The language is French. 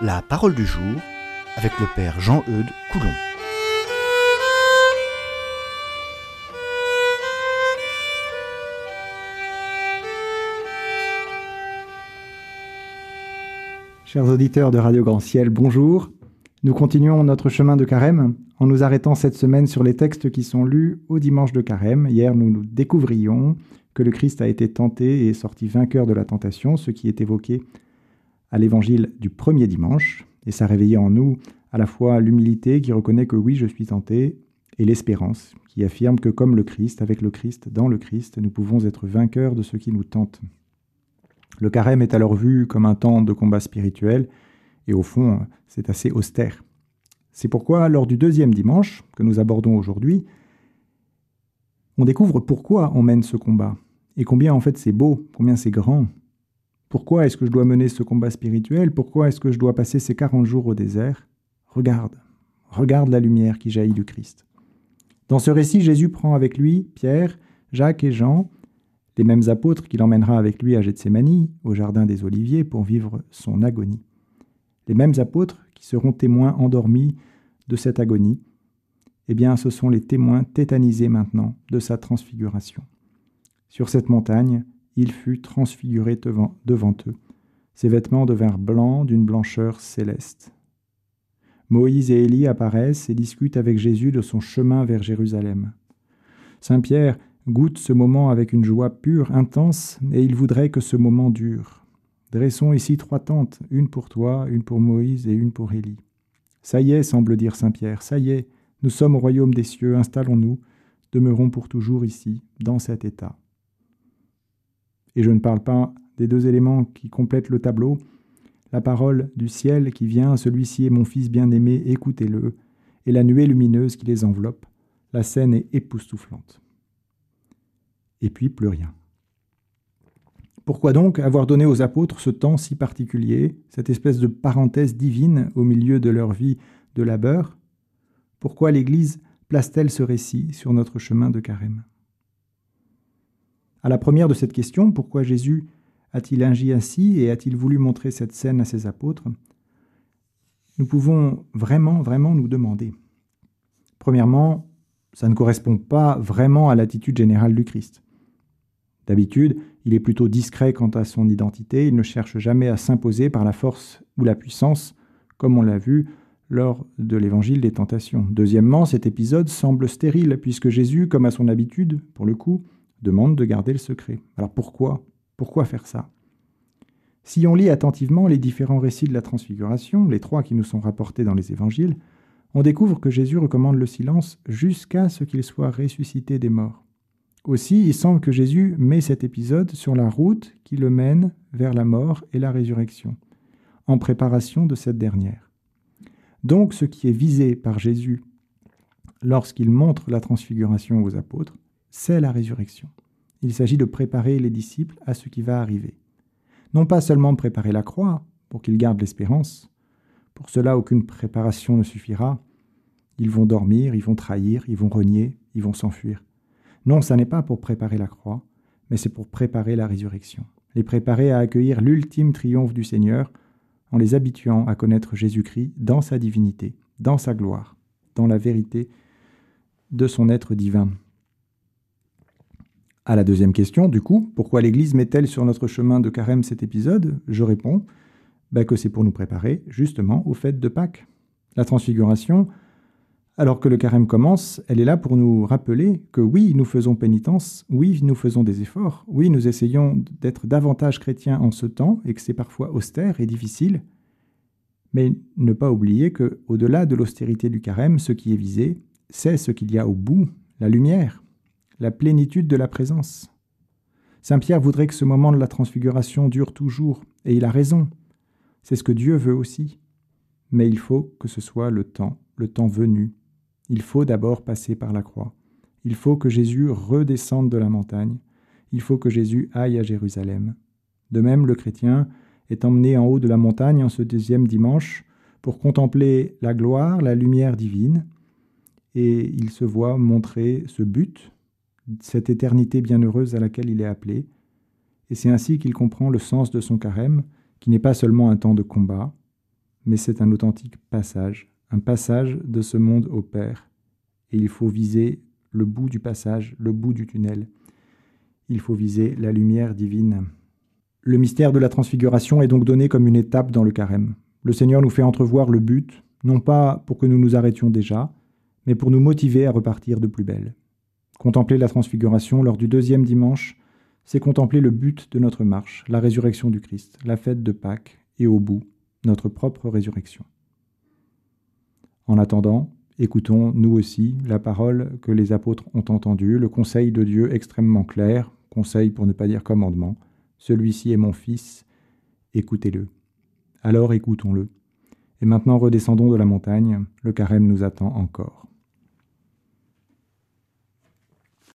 La parole du jour avec le Père Jean-Eudes Coulon. Chers auditeurs de Radio Grand Ciel, bonjour. Nous continuons notre chemin de carême en nous arrêtant cette semaine sur les textes qui sont lus au dimanche de carême. Hier, nous découvrions que le Christ a été tenté et est sorti vainqueur de la tentation, ce qui est évoqué à l'évangile du premier dimanche. Et ça réveillait en nous à la fois l'humilité qui reconnaît que oui, je suis tenté, et l'espérance qui affirme que comme le Christ, avec le Christ, dans le Christ, nous pouvons être vainqueurs de ceux qui nous tentent. Le carême est alors vu comme un temps de combat spirituel, et au fond, c'est assez austère. C'est pourquoi, lors du deuxième dimanche, que nous abordons aujourd'hui, on découvre pourquoi on mène ce combat, et combien en fait c'est beau, combien c'est grand. Pourquoi est-ce que je dois mener ce combat spirituel? Pourquoi est-ce que je dois passer ces 40 jours au désert? Regarde la lumière qui jaillit du Christ. Dans ce récit, Jésus prend avec lui Pierre, Jacques et Jean, les mêmes apôtres qu'il emmènera avec lui à Gethsémani, au jardin des Oliviers, pour vivre son agonie. Les mêmes apôtres qui seront témoins endormis de cette agonie, eh bien, ce sont les témoins tétanisés maintenant de sa transfiguration. Sur cette montagne, il fut transfiguré devant eux. Ses vêtements devinrent blancs d'une blancheur céleste. Moïse et Élie apparaissent et discutent avec Jésus de son chemin vers Jérusalem. Saint Pierre goûte ce moment avec une joie pure, intense, et il voudrait que ce moment dure. Dressons ici 3 tentes, une pour toi, une pour Moïse et une pour Élie. Ça y est, semble dire Saint Pierre, ça y est, nous sommes au royaume des cieux, installons-nous, demeurons pour toujours ici, dans cet état. Et je ne parle pas des 2 éléments qui complètent le tableau, la parole du ciel qui vient, celui-ci est mon fils bien-aimé, écoutez-le, et la nuée lumineuse qui les enveloppe. La scène est époustouflante. Et puis plus rien. Pourquoi donc avoir donné aux apôtres ce temps si particulier, cette espèce de parenthèse divine au milieu de leur vie de labeur? Pourquoi l'Église place-t-elle ce récit sur notre chemin de carême? À la première de cette question, pourquoi Jésus a-t-il agi ainsi et a-t-il voulu montrer cette scène à ses apôtres? Nous pouvons vraiment nous demander. Premièrement, ça ne correspond pas vraiment à l'attitude générale du Christ. D'habitude, il est plutôt discret quant à son identité, il ne cherche jamais à s'imposer par la force ou la puissance, comme on l'a vu lors de l'évangile des tentations. Deuxièmement, cet épisode semble stérile, puisque Jésus, comme à son habitude, pour le coup, demande de garder le secret. Alors pourquoi? Pourquoi faire ça? Si on lit attentivement les différents récits de la transfiguration, les 3 qui nous sont rapportés dans les évangiles, on découvre que Jésus recommande le silence jusqu'à ce qu'il soit ressuscité des morts. Aussi, il semble que Jésus met cet épisode sur la route qui le mène vers la mort et la résurrection, en préparation de cette dernière. Donc, ce qui est visé par Jésus lorsqu'il montre la transfiguration aux apôtres, c'est la résurrection. Il s'agit de préparer les disciples à ce qui va arriver. Non pas seulement préparer la croix pour qu'ils gardent l'espérance. Pour cela, aucune préparation ne suffira. Ils vont dormir, ils vont trahir, ils vont renier, ils vont s'enfuir. Non, ça n'est pas pour préparer la croix, mais c'est pour préparer la résurrection. Les préparer à accueillir l'ultime triomphe du Seigneur en les habituant à connaître Jésus-Christ dans sa divinité, dans sa gloire, dans la vérité de son être divin. À la deuxième question, du coup, pourquoi l'Église met-elle sur notre chemin de carême cet épisode? Je réponds que c'est pour nous préparer justement aux fêtes de Pâques. La transfiguration, alors que le carême commence, elle est là pour nous rappeler que oui, nous faisons pénitence, oui, nous faisons des efforts, oui, nous essayons d'être davantage chrétiens en ce temps et que c'est parfois austère et difficile, mais ne pas oublier que, au-delà de l'austérité du carême, ce qui est visé, c'est ce qu'il y a au bout, la lumière, la plénitude de la présence. Saint Pierre voudrait que ce moment de la transfiguration dure toujours, et il a raison. C'est ce que Dieu veut aussi. Mais il faut que ce soit le temps venu. Il faut d'abord passer par la croix. Il faut que Jésus redescende de la montagne. Il faut que Jésus aille à Jérusalem. De même, le chrétien est emmené en haut de la montagne en ce deuxième dimanche pour contempler la gloire, la lumière divine, et il se voit montrer ce but, cette éternité bienheureuse à laquelle il est appelé, et c'est ainsi qu'il comprend le sens de son carême, qui n'est pas seulement un temps de combat, mais c'est un authentique passage, un passage de ce monde au Père. Et il faut viser le bout du passage, le bout du tunnel. Il faut viser la lumière divine. Le mystère de la transfiguration est donc donné comme une étape dans le carême. Le Seigneur nous fait entrevoir le but, non pas pour que nous nous arrêtions déjà, mais pour nous motiver à repartir de plus belle. Contempler la transfiguration lors du 2e dimanche, c'est contempler le but de notre marche, la résurrection du Christ, la fête de Pâques, et au bout, notre propre résurrection. En attendant, écoutons, nous aussi, la parole que les apôtres ont entendue, le conseil de Dieu extrêmement clair, conseil pour ne pas dire commandement, « Celui-ci est mon Fils, écoutez-le ». Alors écoutons-le. Et maintenant redescendons de la montagne, le carême nous attend encore.